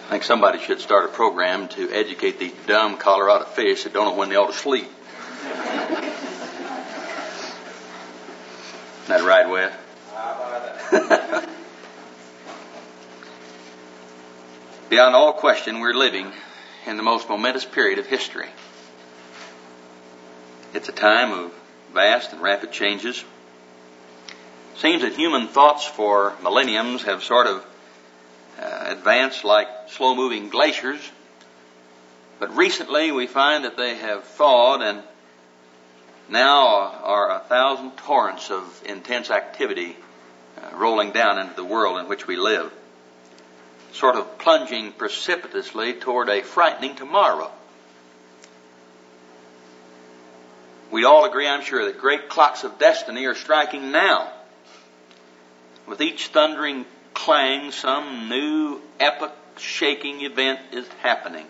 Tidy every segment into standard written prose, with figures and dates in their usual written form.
I think somebody should start a program to educate these dumb Colorado fish that don't know when they ought to sleep. Isn't that right, Wes? Beyond all question, we're living in the most momentous period of history. It's a time of vast and rapid changes. It seems that human thoughts for millenniums have sort of advanced like slow-moving glaciers, but recently we find that they have thawed and now are 1,000 torrents of intense activity rolling down into the world in which we live, sort of plunging precipitously toward a frightening tomorrow. We'd all agree, I'm sure, that great clocks of destiny are striking now. With each thundering clang, some new epoch-shaking event is happening.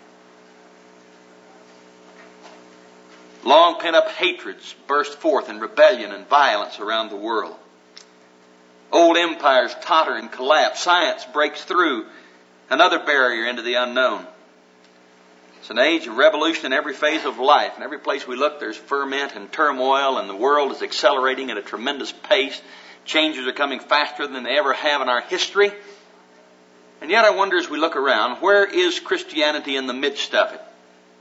Long pent-up hatreds burst forth in rebellion and violence around the world. Old empires totter and collapse. Science breaks through another barrier into the unknown. It's an age of revolution in every phase of life. In every place we look, there's ferment and turmoil, and the world is accelerating at a tremendous pace. Changes are coming faster than they ever have in our history. And yet I wonder, as we look around, where is Christianity in the midst of it?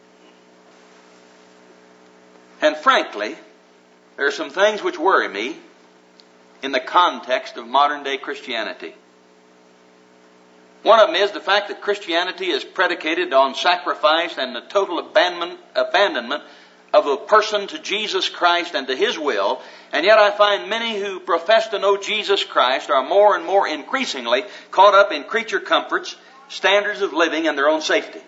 And frankly, there are some things which worry me in the context of modern day Christianity. One of them is the fact that Christianity is predicated on sacrifice and the total abandonment of a person to Jesus Christ and to His will, and yet I find many who profess to know Jesus Christ are more and more increasingly caught up in creature comforts, standards of living, and their own safety.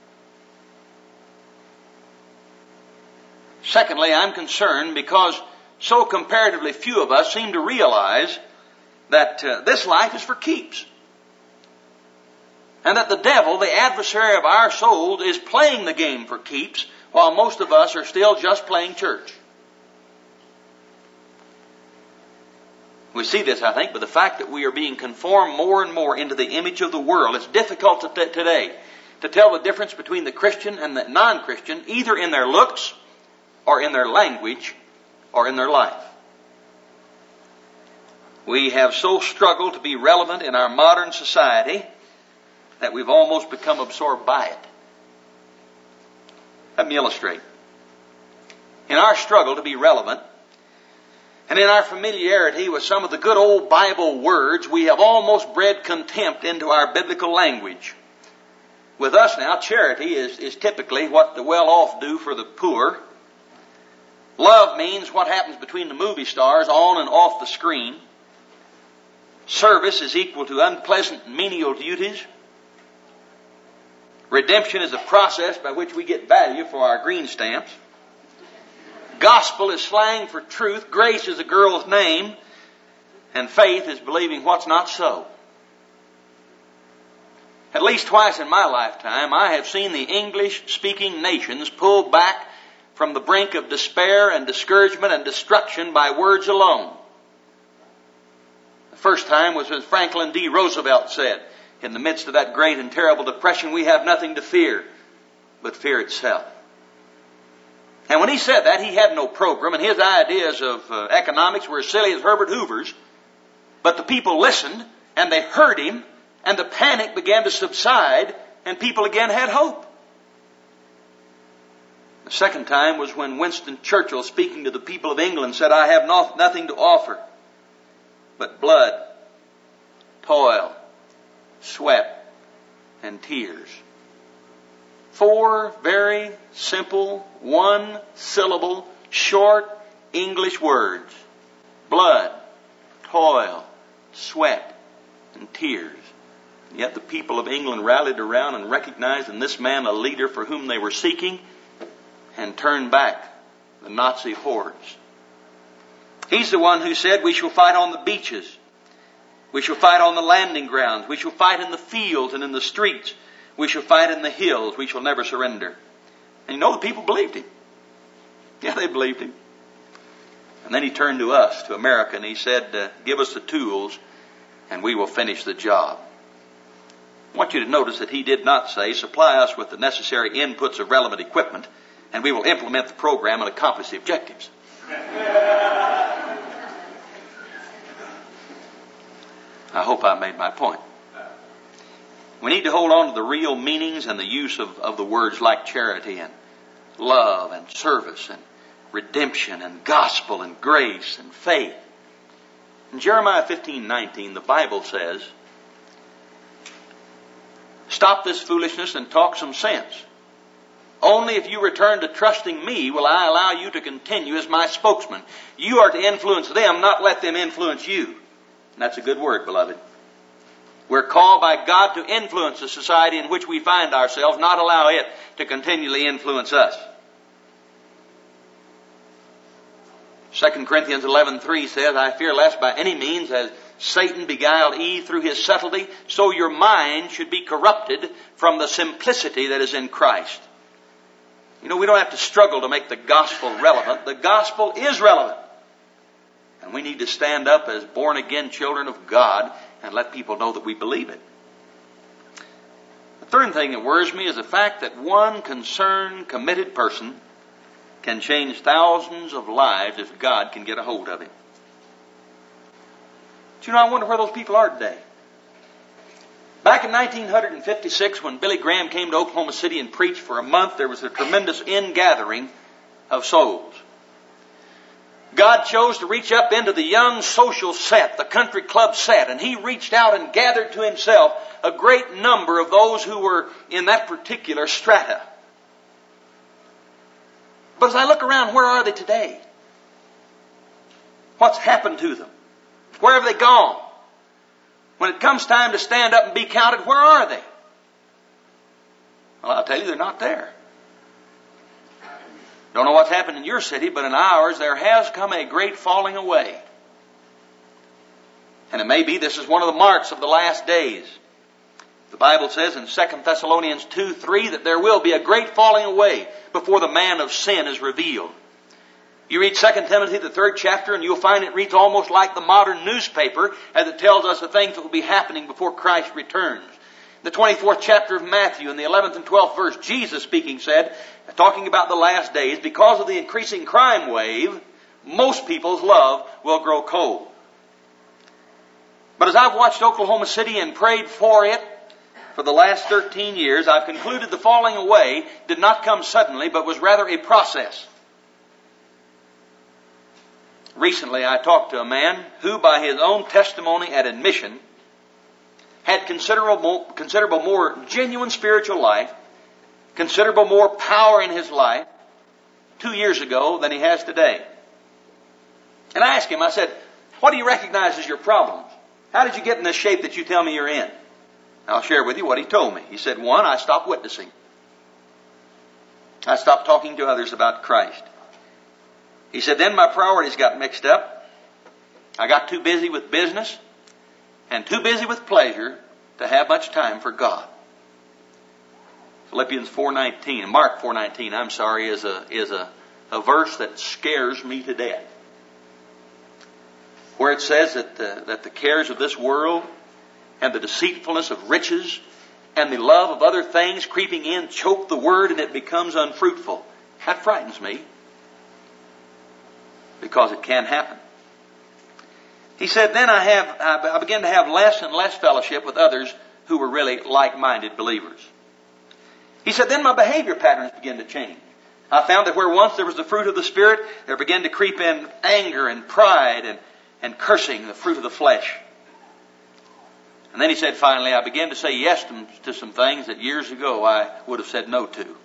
Secondly, I'm concerned because so comparatively few of us seem to realize that this life is for keeps. And that the devil, the adversary of our souls, is playing the game for keeps, while most of us are still just playing church. We see this, I think, by the fact that we are being conformed more and more into the image of the world. It's difficult today to tell the difference between the Christian and the non-Christian, either in their looks, or in their language, or in their life. We have so struggled to be relevant in our modern society that we've almost become absorbed by it. Let me illustrate. In our struggle to be relevant, and in our familiarity with some of the good old Bible words, we have almost bred contempt into our biblical language. With us now, charity is typically what the well-off do for the poor. Love means what happens between the movie stars on and off the screen. Service is equal to unpleasant menial duties. Redemption is a process by which we get value for our green stamps. Gospel is slang for truth. Grace is a girl's name. And faith is believing what's not so. At least twice in my lifetime, I have seen the English-speaking nations pull back from the brink of despair and discouragement and destruction by words alone. The first time was when Franklin D. Roosevelt said, in the midst of that great and terrible depression, we have nothing to fear but fear itself. And when he said that, he had no program, and his ideas of economics were as silly as Herbert Hoover's. But the people listened, and they heard him, and the panic began to subside, and people again had hope. The second time was when Winston Churchill, speaking to the people of England, said, I have nothing to offer but blood, toil, sweat, and tears. 4 very simple, one-syllable, short English words. Blood, toil, sweat, and tears. And yet the people of England rallied around and recognized in this man a leader for whom they were seeking, and turned back the Nazi hordes. He's the one who said, we shall fight on the beaches. We shall fight on the landing grounds. We shall fight in the fields and in the streets. We shall fight in the hills. We shall never surrender. And you know, the people believed him. Yeah, they believed him. And then he turned to us, to America, and he said, give us the tools and we will finish the job. I want you to notice that he did not say, supply us with the necessary inputs of relevant equipment, and we will implement the program and accomplish the objectives. I hope I made my point. We need to hold on to the real meanings and the use of the words like charity and love and service and redemption and gospel and grace and faith. In Jeremiah 15:19, the Bible says, stop this foolishness and talk some sense. Only if you return to trusting me will I allow you to continue as my spokesman. You are to influence them, not let them influence you. And that's a good word, beloved. We're called by God to influence the society in which we find ourselves, not allow it to continually influence us. 2 Corinthians 11:3 says, I fear lest by any means, as Satan beguiled Eve through his subtlety, so your mind should be corrupted from the simplicity that is in Christ. You know, we don't have to struggle to make the gospel relevant. The gospel is relevant. And we need to stand up as born-again children of God and let people know that we believe it. The third thing that worries me is the fact that one concerned, committed person can change thousands of lives if God can get a hold of him. But you know, I wonder where those people are today. Back in 1956, when Billy Graham came to Oklahoma City and preached for a month, there was a tremendous ingathering of souls. God chose to reach up into the young social set, the country club set, and He reached out and gathered to Himself a great number of those who were in that particular strata. But as I look around, where are they today? What's happened to them? Where have they gone? When it comes time to stand up and be counted, where are they? Well, I'll tell you, they're not there. Don't know what's happened in your city, but in ours there has come a great falling away. And it may be this is one of the marks of the last days. The Bible says in 2 Thessalonians 2:3 that there will be a great falling away before the man of sin is revealed. You read 2 Timothy, the 3rd chapter, and you'll find it reads almost like the modern newspaper as it tells us the things that will be happening before Christ returns. The 24th chapter of Matthew, in the 11th and 12th verse, Jesus speaking said, talking about the last days, because of the increasing crime wave, most people's love will grow cold. But as I've watched Oklahoma City and prayed for it for the last 13 years, I've concluded the falling away did not come suddenly, but was rather a process. Recently, I talked to a man who, by his own testimony and admission, had considerable more genuine spiritual life, considerable more power in his life 2 years ago than he has today. And I asked him, I said, what do you recognize as your problems? How did you get in this shape that you tell me you're in? I'll share with you what he told me. He said, 1, I stopped witnessing. I stopped talking to others about Christ. He said, then my priorities got mixed up. I got too busy with business and too busy with pleasure to have much time for God. Philippians 4:19, Mark 4:19, I'm sorry, is a verse that scares me to death. Where it says that the cares of this world and the deceitfulness of riches and the love of other things creeping in choke the word and it becomes unfruitful. That frightens me. Because it can happen. He said, then I began to have less and less fellowship with others who were really like-minded believers. He said, then my behavior patterns began to change. I found that where once there was the fruit of the Spirit, there began to creep in anger and pride and cursing, the fruit of the flesh. And then he said, finally, I began to say yes to some things that years ago I would have said no to. In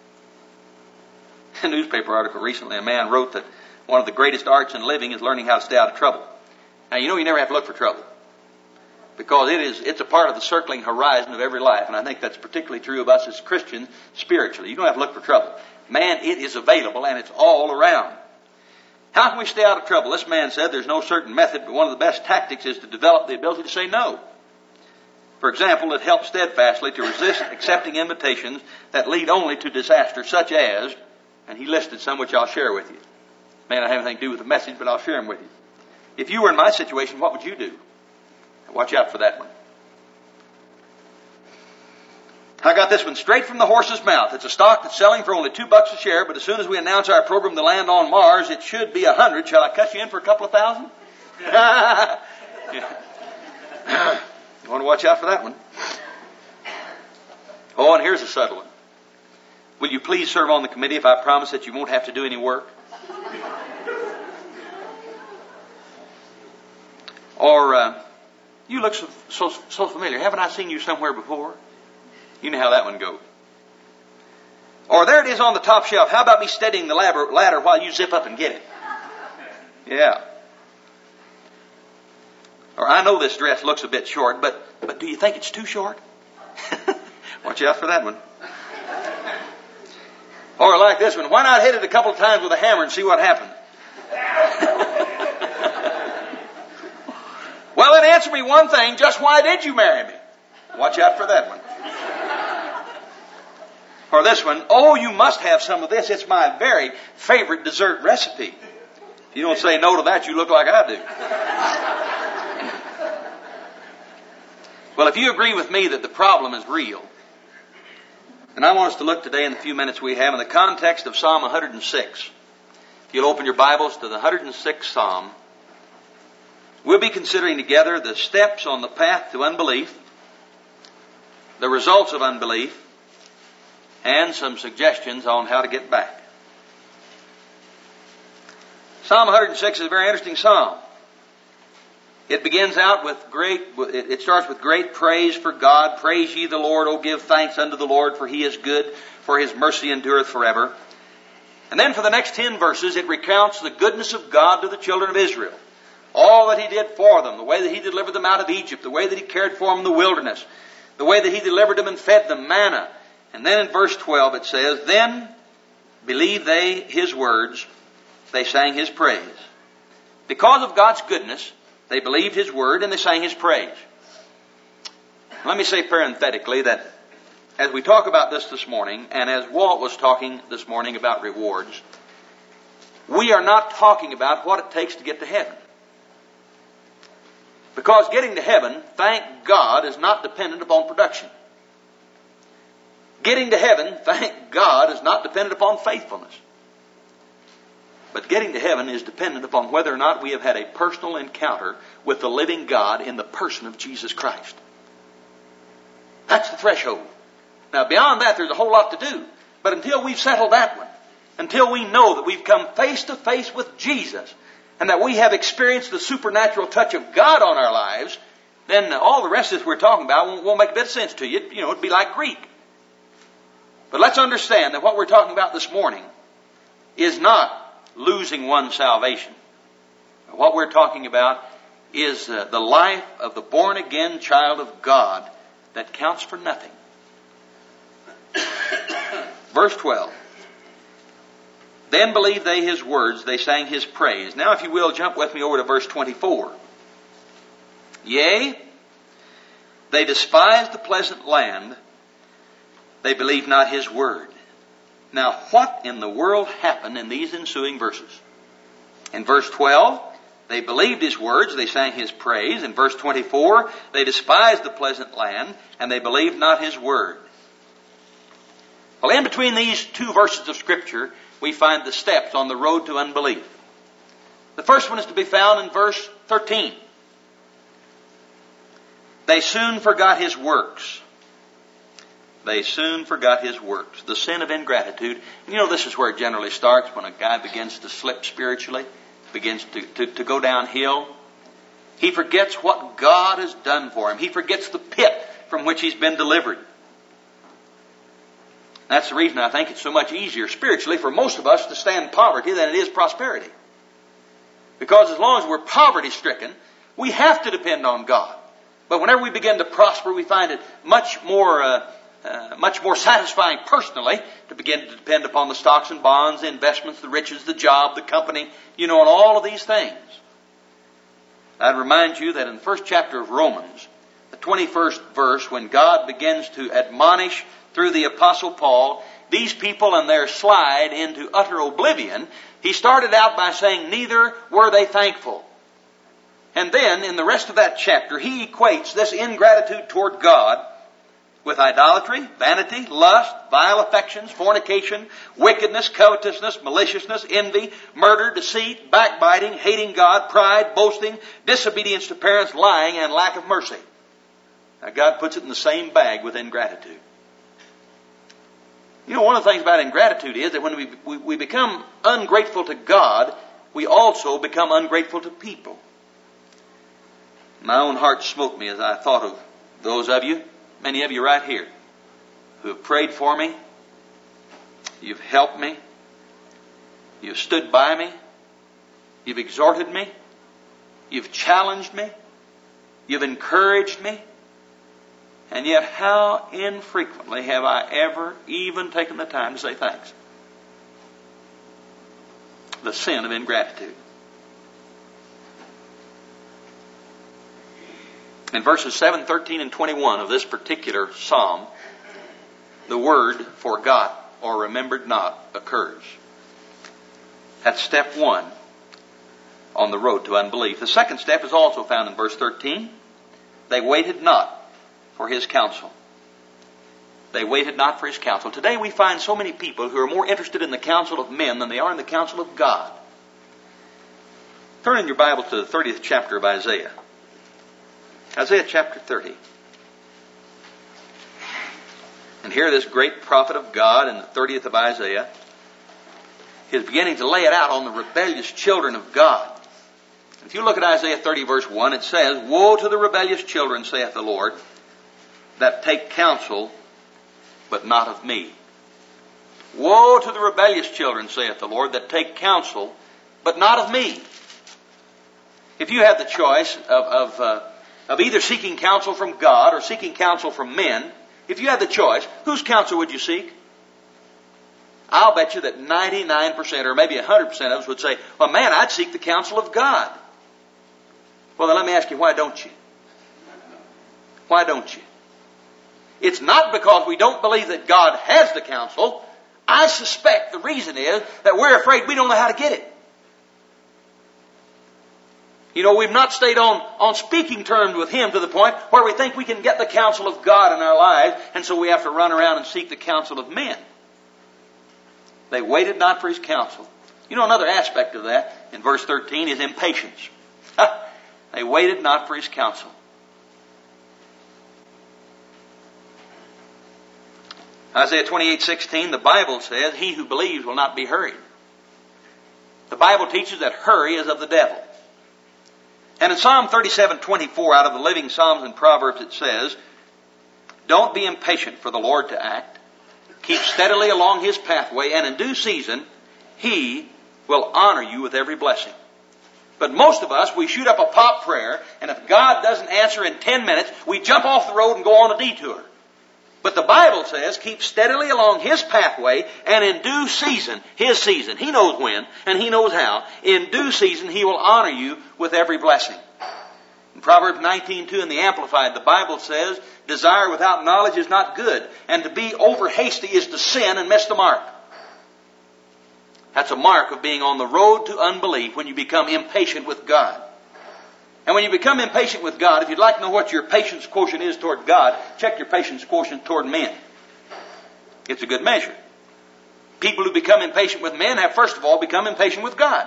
a newspaper article recently, a man wrote that one of the greatest arts in living is learning how to stay out of trouble. Now, you know you never have to look for trouble. Because it's a part of the circling horizon of every life. And I think that's particularly true of us as Christians spiritually. You don't have to look for trouble. Man, it is available and it's all around. How can we stay out of trouble? This man said there's no certain method, but one of the best tactics is to develop the ability to say no. For example, it helps steadfastly to resist accepting invitations that lead only to disaster, such as, and he listed some which I'll share with you. May not have anything to do with the message, but I'll share them with you. If you were in my situation, what would you do? Watch out for that one. I got this one straight from the horse's mouth. It's a stock that's selling for only $2 a share, but as soon as we announce our program to land on Mars, it should be 100. Shall I cut you in for a couple of thousand? Yeah. You want to watch out for that one. Oh, and here's a subtle one. Will you please serve on the committee if I promise that you won't have to do any work? Or, you look so familiar. Haven't I seen you somewhere before? You know how that one goes. Or there it is on the top shelf. How about me steadying the ladder while you zip up and get it? Yeah. Or I know this dress looks a bit short, but do you think it's too short? Watch out for that one. Or like this one. Why not hit it a couple of times with a hammer and see what happens? Well, then answer me one thing. Just why did you marry me? Watch out for that one. Or this one. Oh, you must have some of this. It's my very favorite dessert recipe. If you don't say no to that, you look like I do. Well, if you agree with me that the problem is real, and I want us to look today in the few minutes we have in the context of Psalm 106. If you'll open your Bibles to the 106th Psalm, we'll be considering together the steps on the path to unbelief, the results of unbelief, and some suggestions on how to get back. Psalm 106 is a very interesting psalm. It begins out with it starts with great praise for God. Praise ye the Lord, O give thanks unto the Lord, for He is good, for His mercy endureth forever. And then for the next 10 verses, it recounts the goodness of God to the children of Israel. All that He did for them, the way that He delivered them out of Egypt, the way that He cared for them in the wilderness, the way that He delivered them and fed them manna. And then in verse 12 it says, Then believed they His words, they sang His praise. Because of God's goodness, they believed His word and they sang His praise. Let me say parenthetically that as we talk about this morning, and as Walt was talking this morning about rewards, we are not talking about what it takes to get to heaven. Because getting to heaven, thank God, is not dependent upon production. Getting to heaven, thank God, is not dependent upon faithfulness. But getting to heaven is dependent upon whether or not we have had a personal encounter with the living God in the person of Jesus Christ. That's the threshold. Now beyond that, there's a whole lot to do. But until we've settled that one, until we know that we've come face to face with Jesus, and that we have experienced the supernatural touch of God on our lives, then all the rest of this we're talking about won't make a bit of sense to you. It'd be like Greek. But let's understand that what we're talking about this morning is not losing one's salvation. What we're talking about is the life of the born-again child of God that counts for nothing. Verse 12. Then believed they His words, they sang His praise. Now, if you will, jump with me over to verse 24. Yea, they despised the pleasant land, they believed not His word. Now, what in the world happened in these ensuing verses? In verse 12, they believed His words, they sang His praise. In verse 24, they despised the pleasant land, and they believed not His word. Well, in between these two verses of Scripture, we find the steps on the road to unbelief. The first one is to be found in verse 13. They soon forgot His works. They soon forgot His works. The sin of ingratitude. This is where it generally starts when a guy begins to slip spiritually, begins to go downhill. He forgets what God has done for him. He forgets the pit from which he's been delivered. That's the reason I think it's so much easier spiritually for most of us to stand poverty than it is prosperity. Because as long as we're poverty-stricken, we have to depend on God. But whenever we begin to prosper, we find it much more satisfying personally to begin to depend upon the stocks and bonds, the investments, the riches, the job, the company, and all of these things. I'd remind you that in the first chapter of Romans, the 21st verse, when God begins to admonish through the Apostle Paul these people and their slide into utter oblivion, he started out by saying, neither were they thankful. And then, in the rest of that chapter, he equates this ingratitude toward God with idolatry, vanity, lust, vile affections, fornication, wickedness, covetousness, maliciousness, envy, murder, deceit, backbiting, hating God, pride, boasting, disobedience to parents, lying, and lack of mercy. Now God puts it in the same bag with ingratitude. You know, one of the things about ingratitude is that when we become ungrateful to God, we also become ungrateful to people. My own heart smote me as I thought of those of you, many of you right here, who have prayed for me. You've helped me. You've stood by me. You've exhorted me. You've challenged me. You've encouraged me. And yet how infrequently have I ever even taken the time to say thanks? The sin of ingratitude. In verses 7, 13, and 21 of this particular psalm, the word forgot or remembered not occurs. That's step one on the road to unbelief. The second step is also found in verse 13. They waited not for his counsel. They waited not for his counsel. Today we find so many people who are more interested in the counsel of men than they are in the counsel of God. Turn in your Bible to the 30th chapter of Isaiah. Isaiah chapter 30. And here this great prophet of God in the 30th of Isaiah is beginning to lay it out on the rebellious children of God. If you look at Isaiah 30 verse 1, it says, "Woe to the rebellious children, saith the Lord, that take counsel, but not of me." Woe to the rebellious children, saith the Lord, that take counsel, but not of me. If you had the choice of either seeking counsel from God or seeking counsel from men, if you had the choice, whose counsel would you seek? I'll bet you that 99% or maybe 100% of us would say, well, man, I'd seek the counsel of God. Well, then let me ask you, why don't you? Why don't you? It's not because we don't believe that God has the counsel. I suspect the reason is that we're afraid we don't know how to get it. You know, we've not stayed on speaking terms with Him to the point where we think we can get the counsel of God in our lives, and so we have to run around and seek the counsel of men. They waited not for His counsel. You know, another aspect of that in verse 13 is impatience. They waited not for His counsel. Isaiah 28:16, the Bible says, "He who believes will not be hurried." The Bible teaches that hurry is of the devil. And in Psalm 37:24 out of the Living Psalms and Proverbs it says, "Don't be impatient for the Lord to act. Keep steadily along His pathway, and in due season He will honor you with every blessing." But most of us, we shoot up a pop prayer, and if God doesn't answer in 10 minutes, we jump off the road and go on a detour. But the Bible says, keep steadily along His pathway, and in due season, His season, He knows when, and He knows how, in due season He will honor you with every blessing. In Proverbs 19:2 in the Amplified, the Bible says, "Desire without knowledge is not good, and to be over hasty is to sin and miss the mark." That's a mark of being on the road to unbelief when you become impatient with God. And when you become impatient with God, if you'd like to know what your patience quotient is toward God, check your patience quotient toward men. It's a good measure. People who become impatient with men have first of all become impatient with God.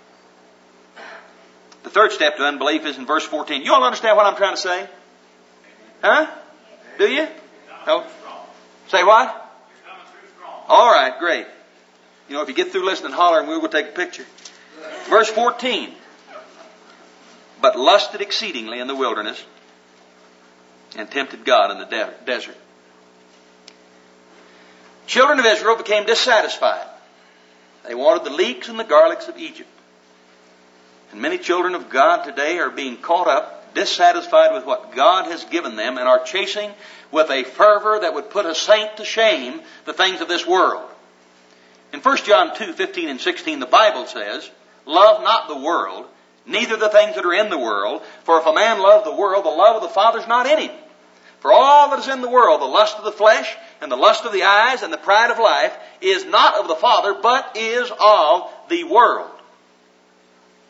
The third step to unbelief is in verse 14. You all understand what I'm trying to say? Huh? Do you? No? Say what? All right, great. You know, if you get through listening, holler and we'll go take a picture. Verse 14. "But lusted exceedingly in the wilderness, and tempted God in the desert." Children of Israel became dissatisfied. They wanted the leeks and the garlics of Egypt. And many children of God today are being caught up, dissatisfied with what God has given them, and are chasing with a fervor that would put a saint to shame the things of this world. In 1 John 2:15 and 16, the Bible says, "Love not the world, neither the things that are in the world. For if a man love the world, the love of the Father is not in him. For all that is in the world, the lust of the flesh, and the lust of the eyes, and the pride of life, is not of the Father, but is of the world."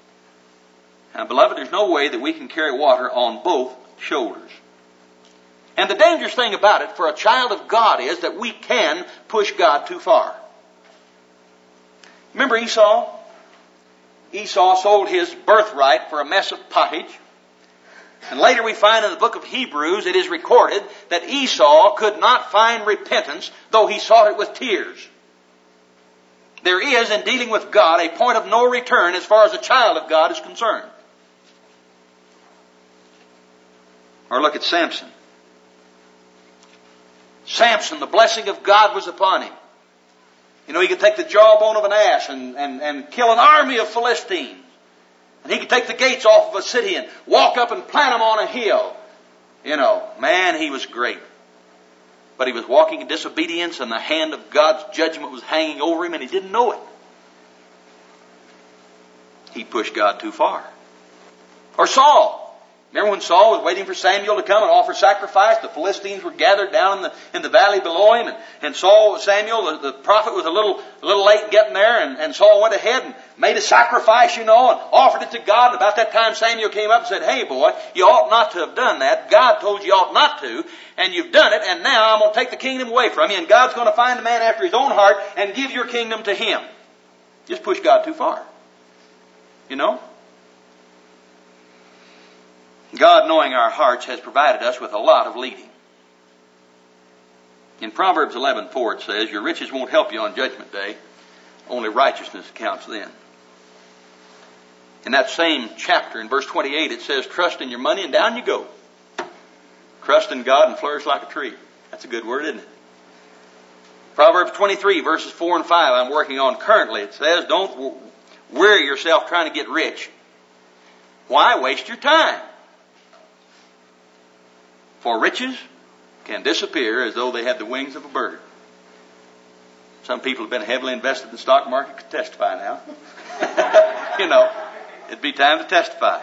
Now, beloved, there's no way that we can carry water on both shoulders. And the dangerous thing about it for a child of God is that we can push God too far. Remember Esau? Esau sold his birthright for a mess of pottage. And later we find in the book of Hebrews it is recorded that Esau could not find repentance, though he sought it with tears. There is, in dealing with God, a point of no return as far as a child of God is concerned. Or look at Samson. Samson, the blessing of God was upon him. You know, he could take the jawbone of an ass and kill an army of Philistines. And he could take the gates off of a city and walk up and plant them on a hill. You know, man, he was great. But he was walking in disobedience, and the hand of God's judgment was hanging over him, and he didn't know it. He pushed God too far. Or Saul. Remember when Saul was waiting for Samuel to come and offer sacrifice? The Philistines were gathered down in the valley below him, and Samuel, the prophet, was a little late getting there, and Saul went ahead and made a sacrifice, you know, and offered it to God. And about that time Samuel came up and said, "Hey boy, you ought not to have done that. God told you ought not to, and you've done it, and now I'm going to take the kingdom away from you, and God's going to find a man after his own heart and give your kingdom to him." Just push God too far. You know? God, knowing our hearts, has provided us with a lot of leading. In Proverbs 11:4 it says, "Your riches won't help you on Judgment Day. Only righteousness counts then." In that same chapter, in verse 28, it says, "Trust in your money and down you go. Trust in God and flourish like a tree." That's a good word, isn't it? Proverbs 23, verses 4 and 5, I'm working on currently. It says, "Don't weary yourself trying to get rich." Why waste your time? For riches can disappear as though they had the wings of a bird. Some people have been heavily invested in the stock market could testify now. You know, it'd be time to testify.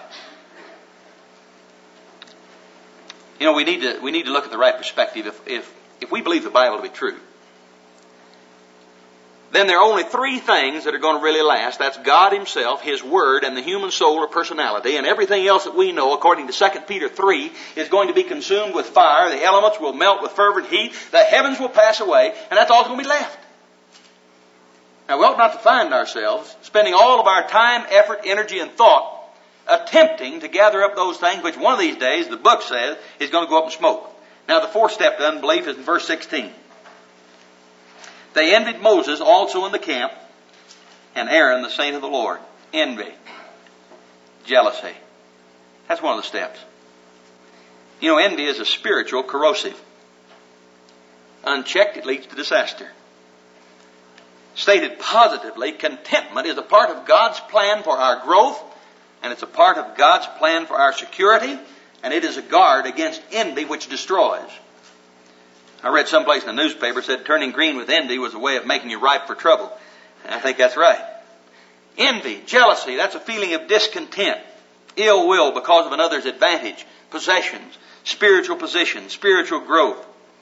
You know, we need to look at the right perspective. If we believe the Bible to be true, then there are only three things that are going to really last. That's God Himself, His Word, and the human soul or personality. And everything else that we know, according to 2 Peter 3, is going to be consumed with fire. The elements will melt with fervent heat. The heavens will pass away. And that's all that's going to be left. Now, we ought not to find ourselves spending all of our time, effort, energy, and thought attempting to gather up those things which one of these days, the book says, is going to go up in smoke. Now, the fourth step to unbelief is in verse 16. "They envied Moses also in the camp, and Aaron the saint of the Lord." Envy. Jealousy. That's one of the steps. You know, envy is a spiritual corrosive. Unchecked, it leads to disaster. Stated positively, contentment is a part of God's plan for our growth, and it's a part of God's plan for our security, and it is a guard against envy which destroys. I read someplace in the newspaper said turning green with envy was a way of making you ripe for trouble. And I think that's right. Envy, jealousy, that's a feeling of discontent, ill will because of another's advantage, possessions, spiritual position, spiritual growth.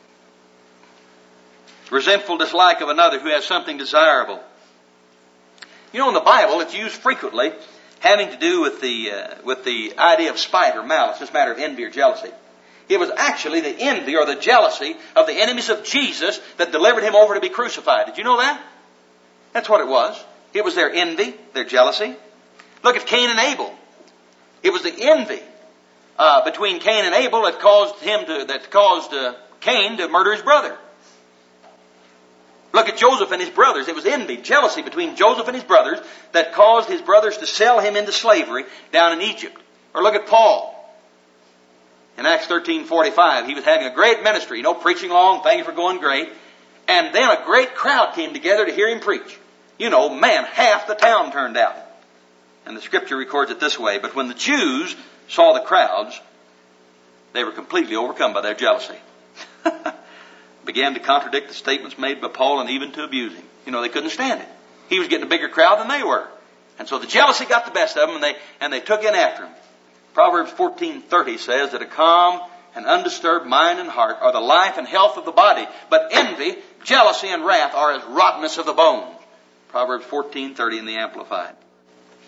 Resentful dislike of another who has something desirable. You know, in the Bible it's used frequently having to do with the idea of spite or malice, this matter of envy or jealousy. It was actually the envy or the jealousy of the enemies of Jesus that delivered Him over to be crucified. Did you know that? That's what it was. It was their envy, their jealousy. Look at Cain and Abel. It was the envy between Cain and Abel that caused Cain to murder his brother. Look at Joseph and his brothers. It was envy, jealousy between Joseph and his brothers that caused his brothers to sell him into slavery down in Egypt. Or look at Paul. In Acts 13:45, he was having a great ministry, preaching along, things were going great. And then a great crowd came together to hear him preach. Half the town turned out. And the scripture records it this way: "But when the Jews saw the crowds, they were completely overcome by their jealousy." Began to contradict the statements made by Paul and even to abuse him. They couldn't stand it. He was getting a bigger crowd than they were. And so the jealousy got the best of them, and they took in after him. Proverbs 14:30 says that a calm and undisturbed mind and heart are the life and health of the body, but envy, jealousy, and wrath are as rottenness of the bones. Proverbs 14:30 in the Amplified.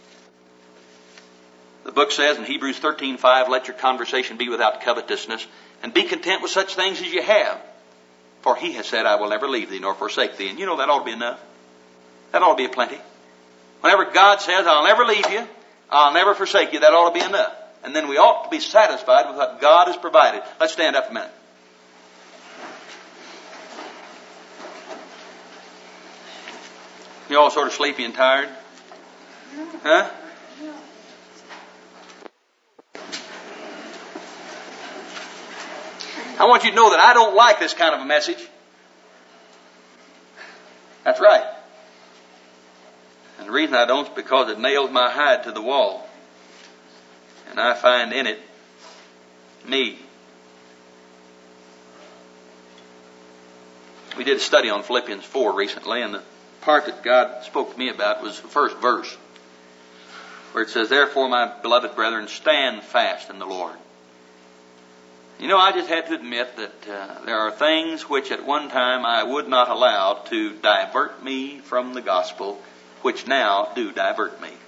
The book says in Hebrews 13:5, "Let your conversation be without covetousness, And be content with such things as you have. For He has said, I will never leave thee nor forsake thee. And you know that ought to be enough. That ought to be a plenty. Whenever God says, I'll never leave you, I'll never forsake you, that ought to be enough. And then we ought to be satisfied with what God has provided. Let's stand up a minute. You all sort of sleepy and tired? Huh? I want you to know that I don't like this kind of a message. That's right. And the reason I don't is because it nails my hide to the wall. And I find in it me. We did a study on Philippians 4 recently, and the part that God spoke to me about was the first verse, where it says, Therefore, my beloved brethren, stand fast in the Lord. You know, I just had to admit that there are things which at one time I would not allow to divert me from the gospel, which now do divert me.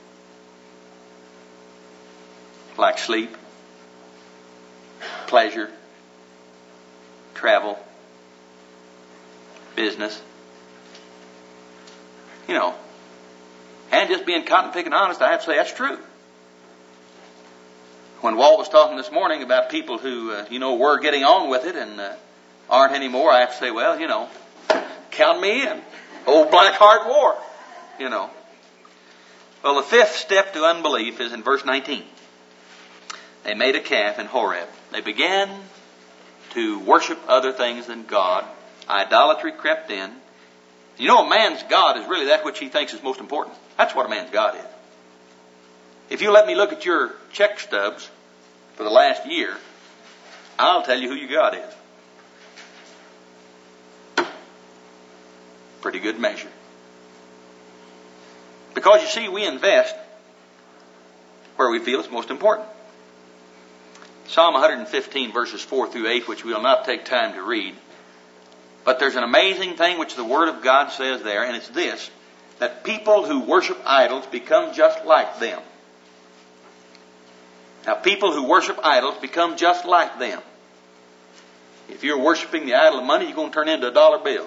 Like sleep, pleasure, travel, business. You know, and just being cotton picking honest, I have to say that's true. When Walt was talking this morning about people who, were getting on with it and aren't anymore, I have to say, well, count me in. Old Black Heart War, Well, the fifth step to unbelief is in verse 19. They made a calf in Horeb. They began to worship other things than God. Idolatry crept in. You know, a man's God is really that which he thinks is most important. That's what a man's God is. If you let me look at your check stubs for the last year, I'll tell you who your God is. Pretty good measure. Because you see, we invest where we feel it's most important. Psalm 115 verses 4 through 8, which we will not take time to read. But there's an amazing thing which the Word of God says there, and it's this, that people who worship idols become just like them. Now, people who worship idols become just like them. If you're worshiping the idol of money, you're going to turn into a dollar bill.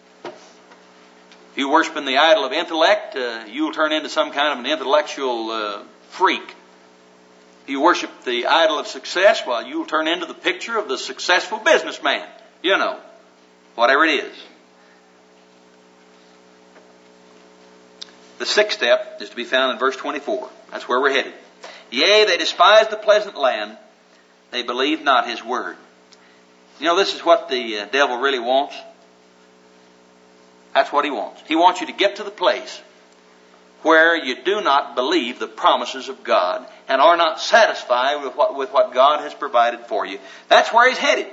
If you're worshiping the idol of intellect, you'll turn into some kind of an intellectual freak. If you worship the idol of success, well, you'll turn into the picture of the successful businessman. Whatever it is. The sixth step is to be found in verse 24. That's where we're headed. Yea, they despised the pleasant land. They believed not His word. This is what the devil really wants. That's what he wants. He wants you to get to the place where you do not believe the promises of God and are not satisfied with what God has provided for you. That's where he's headed.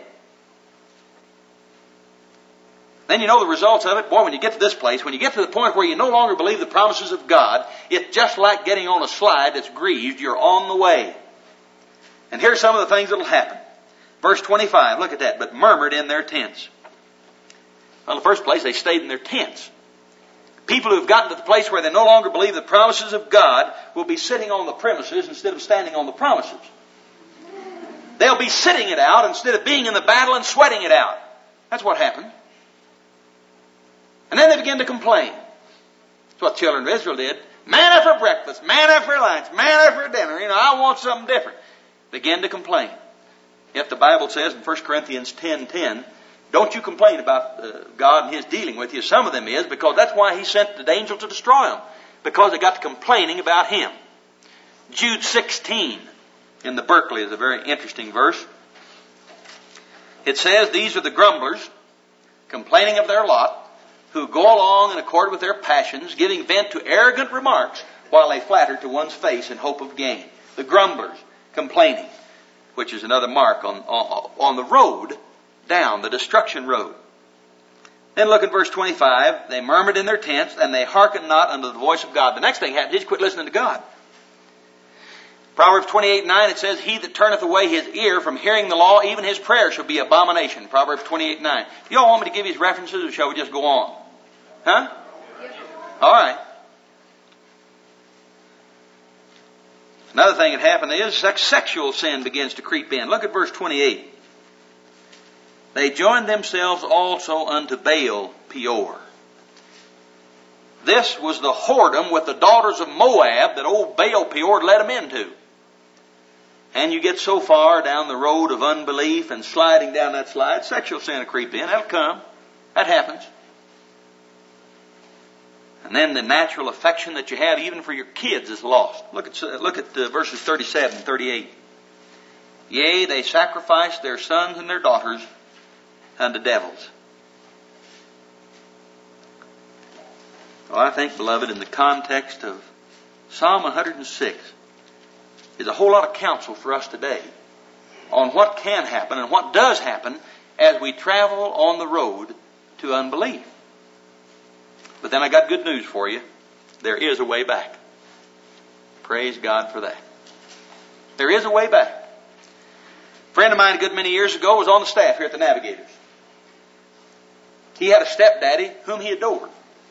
Then you know the results of it. Boy, when you get to this place, when you get to the point where you no longer believe the promises of God, it's just like getting on a slide that's greased. You're on the way. And here's some of the things that will happen. Verse 25, look at that. But murmured in their tents. Well, in the first place, they stayed in their tents. People who have gotten to the place where they no longer believe the promises of God will be sitting on the premises instead of standing on the promises. They'll be sitting it out instead of being in the battle and sweating it out. That's what happened. And then they begin to complain. That's what the children of Israel did. Manna for breakfast, manna for lunch, manna for dinner. I want something different. Begin to complain. Yet the Bible says in 1 Corinthians 10:10, don't you complain about God and His dealing with you. Some of them is because that's why He sent the angel to destroy them. Because they got to complaining about Him. Jude 16 in the Berkeley is a very interesting verse. It says, these are the grumblers, complaining of their lot, who go along in accord with their passions, giving vent to arrogant remarks while they flatter to one's face in hope of gain. The grumblers, complaining, which is another mark on the road down, the destruction road. Then look at verse 25. They murmured in their tents, and they hearkened not unto the voice of God. The next thing happened, he quit listening to God. Proverbs 28:9, it says, he that turneth away his ear from hearing the law, even his prayer shall be abomination. Proverbs 28:9. You all want me to give you his references, or shall we just go on? Huh? All right. Another thing that happened is sexual sin begins to creep in. Look at verse 28. They joined themselves also unto Baal Peor. This was the whoredom with the daughters of Moab that old Baal Peor led them into. And you get so far down the road of unbelief and sliding down that slide, sexual sin will creep in. That'll come. That happens. And then the natural affection that you have even for your kids is lost. Look at verses 37 and 38. Yea, they sacrificed their sons and their daughters unto devils. Well, I think, beloved, in the context of Psalm 106 is a whole lot of counsel for us today on what can happen and what does happen as we travel on the road to unbelief. But then I got good news for you. There is a way back. Praise God for that. There is a way back. A friend of mine a good many years ago was on the staff here at the Navigators. He had a stepdaddy whom he adored.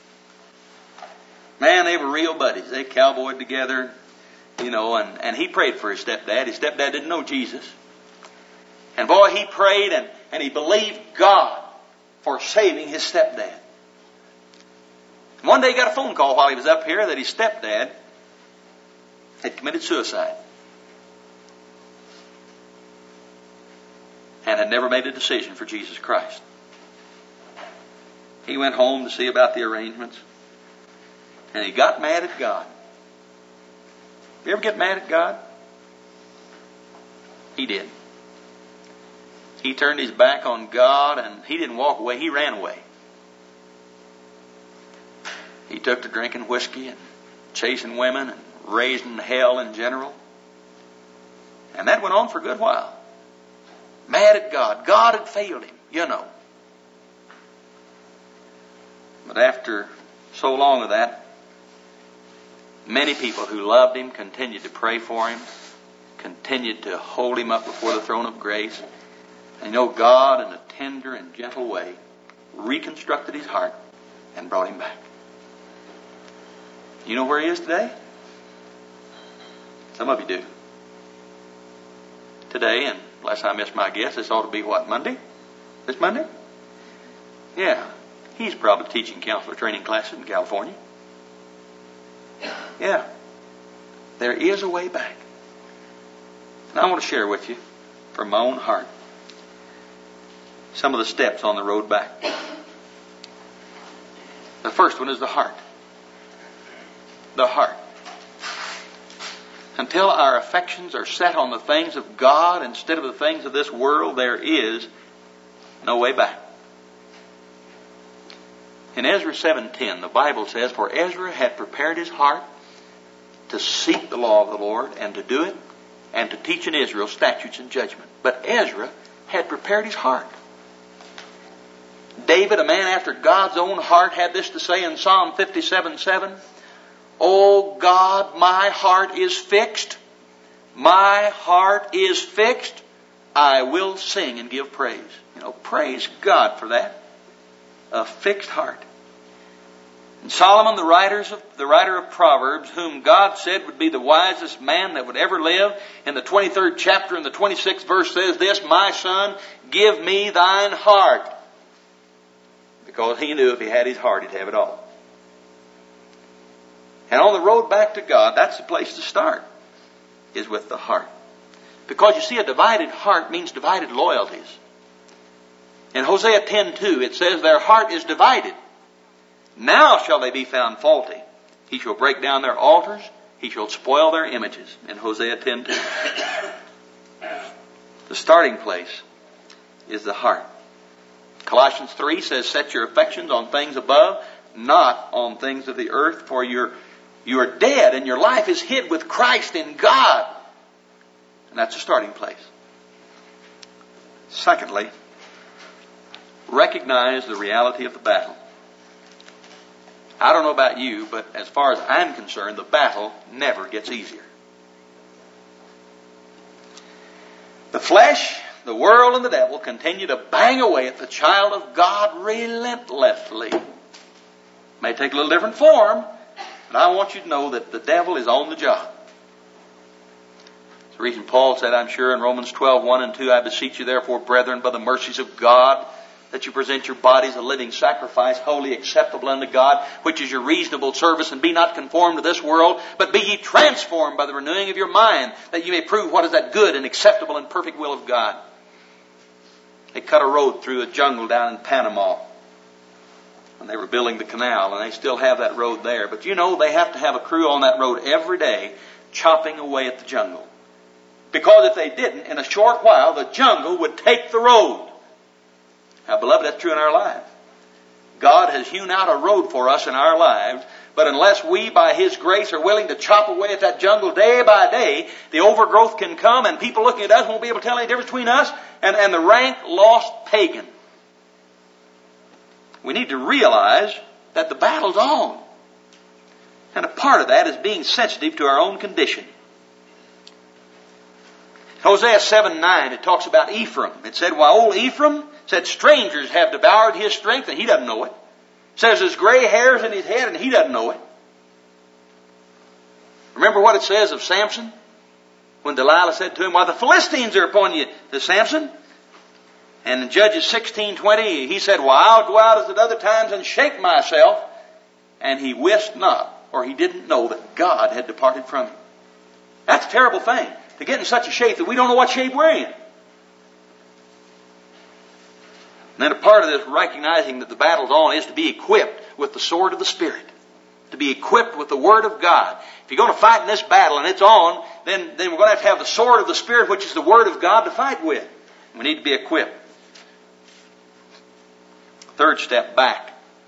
Man, they were real buddies. They cowboyed together, and he prayed for his stepdad. His stepdad didn't know Jesus. And boy, he prayed and he believed God for saving his stepdad. One day he got a phone call while he was up here that his stepdad had committed suicide and had never made a decision for Jesus Christ. He went home to see about the arrangements, and he got mad at God. You ever get mad at God? He did. He turned his back on God, and he didn't walk away. He ran away. He took to drinking whiskey and chasing women and raising hell in general. And that went on for a good while. Mad at God. God had failed him, But after so long of that, many people who loved him continued to pray for him, continued to hold him up before the throne of grace. And God, in a tender and gentle way, reconstructed his heart and brought him back. You know where he is today? Some of you do. Today, and unless I miss my guess, this ought to be what, Monday? This Monday? Yeah. He's probably teaching counselor training classes in California. Yeah. There is a way back. And I want to share with you, from my own heart, some of the steps on the road back. The first one is the heart. The heart. Until our affections are set on the things of God instead of the things of this world, there is no way back. In Ezra 7:10, the Bible says, For Ezra had prepared his heart to seek the law of the Lord and to do it, and to teach in Israel statutes and judgment. But Ezra had prepared his heart. David, a man after God's own heart, had this to say in Psalm 57:7, O God, my heart is fixed. My heart is fixed. I will sing and give praise. Praise God for that. A fixed heart. And Solomon, the writer of Proverbs, whom God said would be the wisest man that would ever live, in the 23rd chapter and the 26th verse says this, My son, give me thine heart. Because he knew if he had his heart, he'd have it all. And on the road back to God, that's the place to start, is with the heart. Because you see, a divided heart means divided loyalties. In Hosea 10:2, it says, Their heart is divided. Now shall they be found faulty. He shall break down their altars. He shall spoil their images. In Hosea 10:2. The starting place is the heart. Colossians 3 says, Set your affections on things above, not on things of the earth, for you are dead, and your life is hid with Christ in God. And that's the starting place. Secondly, recognize the reality of the battle. I don't know about you, but as far as I'm concerned, the battle never gets easier. The flesh, the world, and the devil continue to bang away at the child of God relentlessly. It may take a little different form, but I want you to know that the devil is on the job. It's the reason Paul said, I'm sure, in Romans 12:1 and 2, I beseech you therefore, brethren, by the mercies of God, that you present your bodies a living sacrifice, wholly acceptable unto God, which is your reasonable service, and be not conformed to this world, but be ye transformed by the renewing of your mind, that you may prove what is that good and acceptable and perfect will of God. They cut a road through a jungle down in Panama when they were building the canal, and they still have that road there. But you know, they have to have a crew on that road every day chopping away at the jungle. Because if they didn't, in a short while, the jungle would take the road. Now, beloved, that's true in our lives. God has hewn out a road for us in our lives, but unless we, by His grace, are willing to chop away at that jungle day by day, the overgrowth can come, and people looking at us won't be able to tell any difference between us and the rank lost pagan. We need to realize that the battle's on. And a part of that is being sensitive to our own condition. Hosea 7:9, it talks about Ephraim. It said, while old Ephraim said, strangers have devoured his strength, and he doesn't know it. It says there's gray hairs in his head, and he doesn't know it. Remember what it says of Samson? When Delilah said to him, why, the Philistines are upon you, to Samson. And in Judges 16:20, he said, well, I'll go out as at other times and shake myself. And he wist not, or he didn't know that God had departed from him. That's a terrible thing, to get in such a shape that we don't know what shape we're in. And then a part of this recognizing that the battle's on is to be equipped with the sword of the Spirit. To be equipped with the Word of God. If you're going to fight in this battle and it's on, then we're going to have the sword of the Spirit, which is the Word of God, to fight with. We need to be equipped. Third step back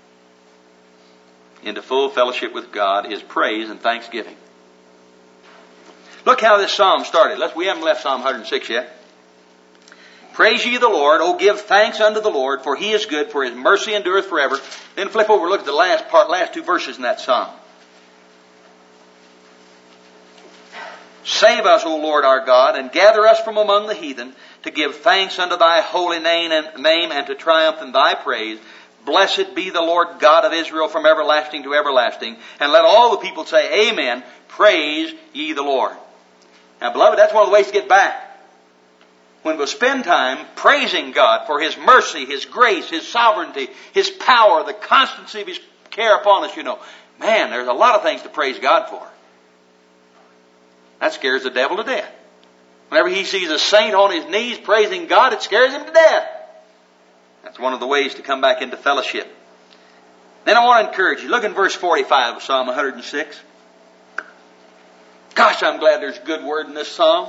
into full fellowship with God is praise and thanksgiving. Look how this psalm started. We haven't left Psalm 106 yet. Praise ye the Lord, O give thanks unto the Lord, for He is good, for His mercy endureth forever. Then flip over and look at the last two verses in that psalm. Save us, O Lord our God, and gather us from among the heathen, to give thanks unto Thy holy name and to triumph in Thy praise. Blessed be the Lord God of Israel from everlasting to everlasting. And let all the people say, Amen. Praise ye the Lord. Now, beloved, that's one of the ways to get back. When we'll spend time praising God for His mercy, His grace, His sovereignty, His power, the constancy of His care upon us, man, there's a lot of things to praise God for. That scares the devil to death. Whenever he sees a saint on his knees praising God, it scares him to death. That's one of the ways to come back into fellowship. Then I want to encourage you. Look in verse 45 of Psalm 106. Gosh, I'm glad there's a good word in this psalm.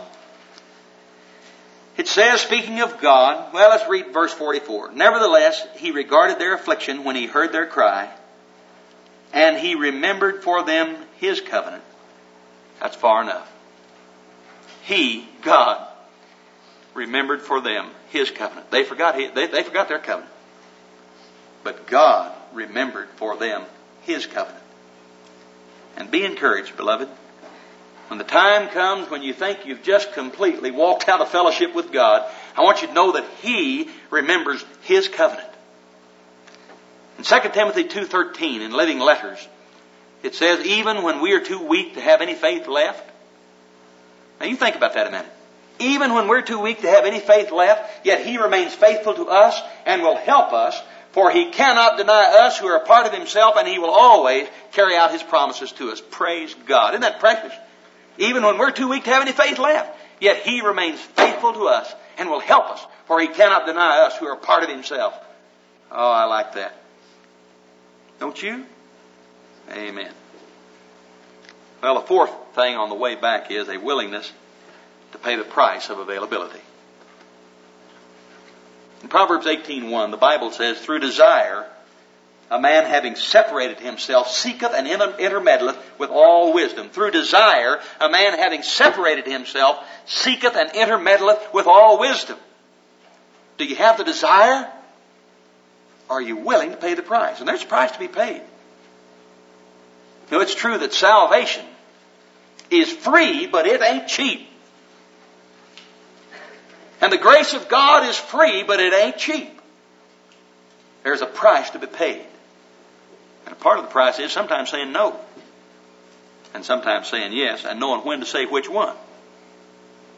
It says, speaking of God, well, let's read verse 44. Nevertheless, He regarded their affliction when He heard their cry, and He remembered for them His covenant. That's far enough. He, God, remembered for them His covenant. They forgot their covenant. But God remembered for them His covenant. And be encouraged, beloved. When the time comes when you think you've just completely walked out of fellowship with God, I want you to know that He remembers His covenant. In 2 Timothy 2:13, in Living Letters, it says, even when we are too weak to have any faith left. Now you think about that a minute. Even when we're too weak to have any faith left, yet He remains faithful to us and will help us, for He cannot deny us who are a part of Himself, and He will always carry out His promises to us. Praise God. Isn't that precious? Even when we're too weak to have any faith left, yet He remains faithful to us and will help us, for He cannot deny us who are a part of Himself. Oh, I like that. Don't you? Amen. Well, the fourth thing on the way back is a willingness to pay the price of availability. In Proverbs 18:1, the Bible says, through desire, a man having separated himself seeketh and intermeddleth with all wisdom. Through desire, a man having separated himself seeketh and intermeddleth with all wisdom. Do you have the desire? Are you willing to pay the price? And there's a price to be paid. It's true that salvation is free, but it ain't cheap. And the grace of God is free, but it ain't cheap. There's a price to be paid. And a part of the price is sometimes saying no. And sometimes saying yes, and knowing when to say which one.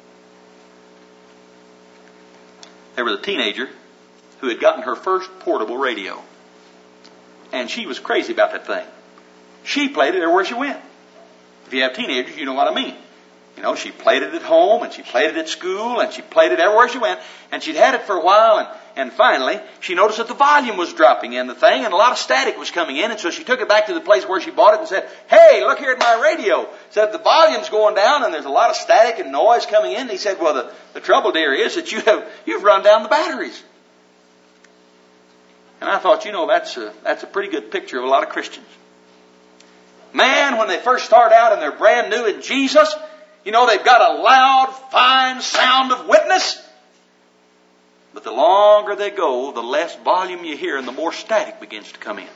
There was a teenager who had gotten her first portable radio. And she was crazy about that thing. She played it everywhere she went. If you have teenagers, you know what I mean. You know, she played it at home, and she played it at school, and she played it everywhere she went. And she'd had it for a while, and finally, she noticed that the volume was dropping in the thing, and a lot of static was coming in, and so she took it back to the place where she bought it and said, "Hey, look here at my radio." Said, "The volume's going down, and there's a lot of static and noise coming in." And he said, "Well, the trouble, dear, is that you've run down the batteries." And I thought, you know, that's a pretty good picture of a lot of Christians. Man, when they first start out and they're brand new in Jesus, you know, they've got a loud, fine sound of witness. But the longer they go, the less volume you hear and the more static begins to come in.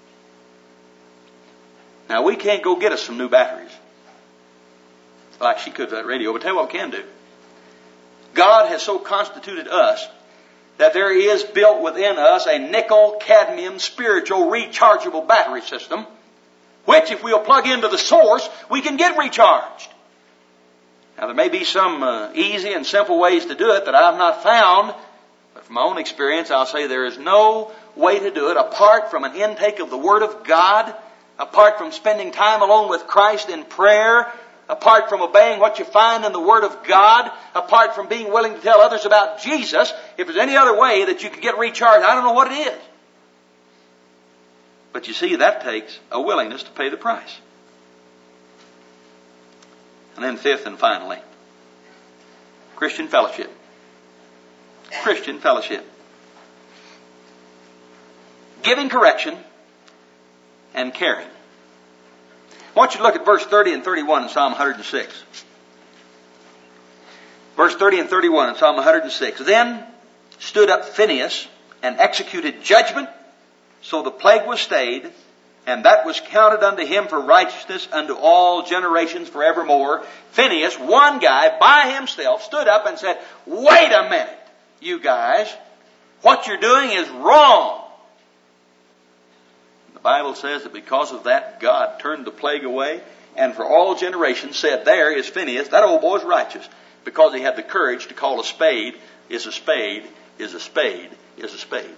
Now, we can't go get us some new batteries like she could for that radio, but tell you what we can do. God has so constituted us that there is built within us a nickel-cadmium spiritual rechargeable battery system, which, if we'll plug into the source, we can get recharged. Now, there may be some easy and simple ways to do it that I've not found, but from my own experience, I'll say there is no way to do it apart from an intake of the Word of God, apart from spending time alone with Christ in prayer, apart from obeying what you find in the Word of God, apart from being willing to tell others about Jesus. If there's any other way that you can get recharged, I don't know what it is. But you see, that takes a willingness to pay the price. And then fifth and finally, Christian fellowship. Christian fellowship. Giving correction and caring. I want you to look at verse 30 and 31 in Psalm 106. Verse 30 and 31 in Psalm 106. Then stood up Phinehas and executed judgment, so the plague was stayed, and that was counted unto him for righteousness unto all generations forevermore. Phinehas, one guy by himself, stood up and said, "Wait a minute, you guys. What you're doing is wrong." The Bible says that because of that, God turned the plague away, and for all generations said, "There is Phinehas, that old boy's righteous," because he had the courage to call a spade is a spade is a spade is a spade.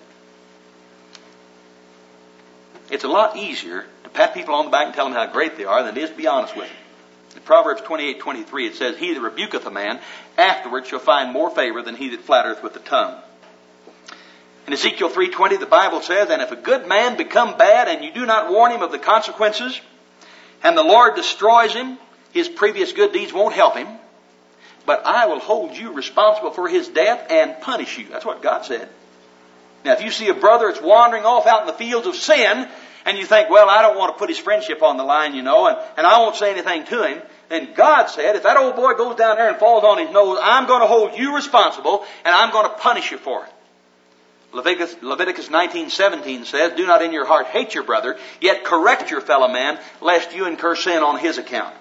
It's a lot easier to pat people on the back and tell them how great they are than it is to be honest with them. In Proverbs 28:23 it says, "He that rebuketh a man afterward shall find more favor than he that flattereth with the tongue." In Ezekiel 3:20 the Bible says, "And if a good man become bad and you do not warn him of the consequences, and the Lord destroys him, his previous good deeds won't help him, but I will hold you responsible for his death and punish you." That's what God said. Now, if you see a brother that's wandering off out in the fields of sin, and you think, "Well, I don't want to put his friendship on the line, you know, and I won't say anything to him," then God said, if that old boy goes down there and falls on his nose, I'm going to hold you responsible, and I'm going to punish you for it. Leviticus 19:17 says, "Do not in your heart hate your brother, yet correct your fellow man, lest you incur sin on his account."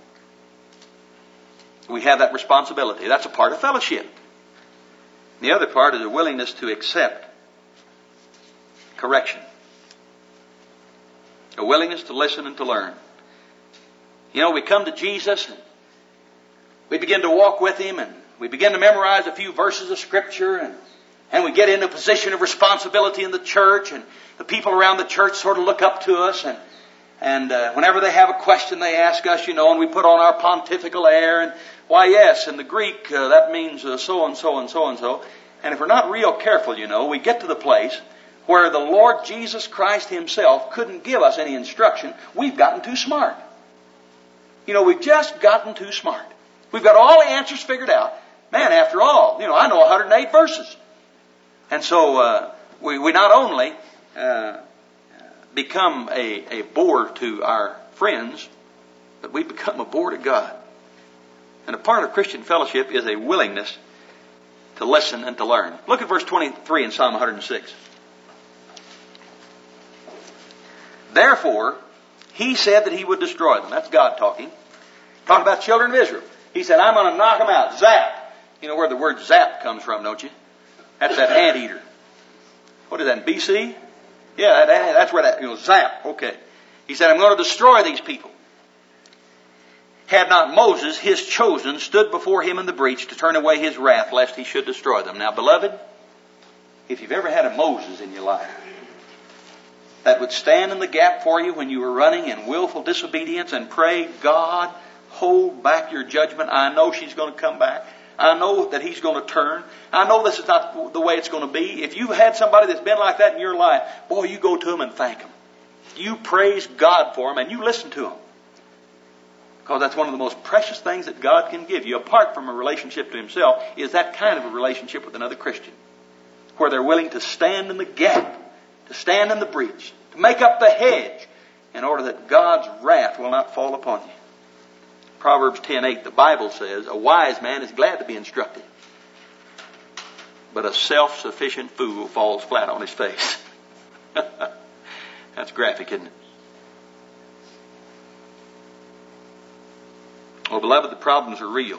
We have that responsibility. That's a part of fellowship. The other part is a willingness to accept correction. A willingness to listen and to learn. You know, we come to Jesus and we begin to walk with Him and we begin to memorize a few verses of Scripture and we get in a position of responsibility in the church, and the people around the church sort of look up to us, and whenever they have a question they ask us, you know, and we put on our pontifical air and, "Why, yes, in the Greek that means so and so and so and so." And if we're not real careful, you know, we get to the place where the Lord Jesus Christ Himself couldn't give us any instruction. We've gotten too smart. You know, we've just gotten too smart. We've got all the answers figured out. Man, after all, you know, I know 108 verses. And so we not only become a bore to our friends, but we become a bore to God. And a part of Christian fellowship is a willingness to listen and to learn. Look at verse 23 in Psalm 106. "Therefore, He said that He would destroy them." That's God talking. Talking about the children of Israel. He said, "I'm going to knock them out." Zap. You know where the word zap comes from, don't you? That's that anteater. What is that, in BC? Yeah, that's where that, you know, zap. Okay. He said, "I'm going to destroy these people." Had not Moses, His chosen, stood before Him in the breach to turn away His wrath, lest He should destroy them. Now, beloved, if you've ever had a Moses in your life that would stand in the gap for you when you were running in willful disobedience and pray, God, hold back your judgment. I know she's going to come back. I know that he's going to turn. I know this is not the way it's going to be. If you've had somebody that's been like that in your life, boy, you go to them and thank them. You praise God for them and you listen to them. Because that's one of the most precious things that God can give you, apart from a relationship to himself, is that kind of a relationship with another Christian, where they're willing to stand in the gap, to stand in the breach, to make up the hedge, in order that God's wrath will not fall upon you. Proverbs 10:8, the Bible says, a wise man is glad to be instructed, but a self-sufficient fool falls flat on his face. That's graphic, isn't it? Well, beloved, the problems are real.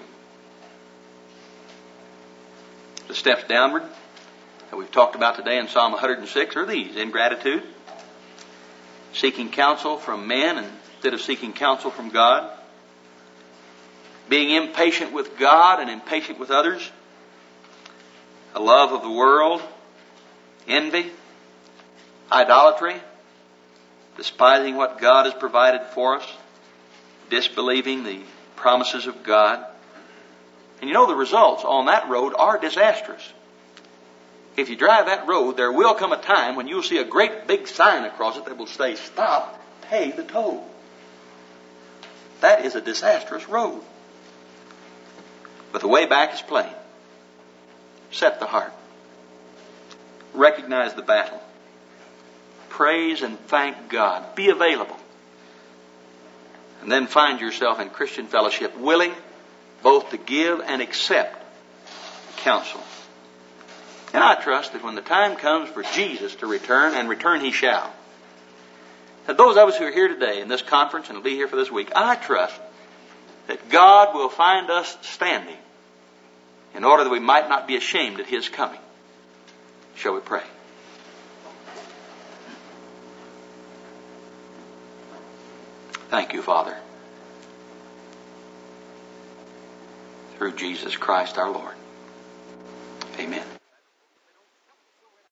The steps downward that we've talked about today in Psalm 106 are these: ingratitude, seeking counsel from men instead of seeking counsel from God, being impatient with God and impatient with others, a love of the world, envy, idolatry, despising what God has provided for us, disbelieving the promises of God. And you know the results on that road are disastrous. If you drive that road, there will come a time when you'll see a great big sign across it that will say, "Stop, pay the toll." That is a disastrous road. But the way back is plain. Set the heart. Recognize the battle. Praise and thank God. Be available. And then find yourself in Christian fellowship, willing both to give and accept counsel. And I trust that when the time comes for Jesus to return, and return he shall, that those of us who are here today in this conference and will be here for this week, I trust that God will find us standing in order that we might not be ashamed at his coming. Shall we pray? Thank you, Father, through Jesus Christ our Lord.